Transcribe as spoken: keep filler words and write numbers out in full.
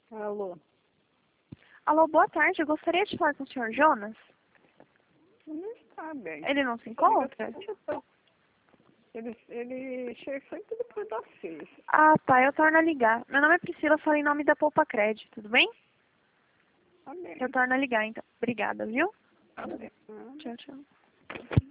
Alô? Alô, boa tarde. Eu gostaria de falar com o senhor Jonas. Não está bem. Ele não se encontra? Ele, ele chega sempre depois das seis. Ah, tá. Eu torno a ligar. Meu nome é Priscila, falei em nome da Poupa Crédito, tudo bem? Tá bem. Eu torno a ligar, então. Obrigada, viu? Tá bem. Tchau, tchau.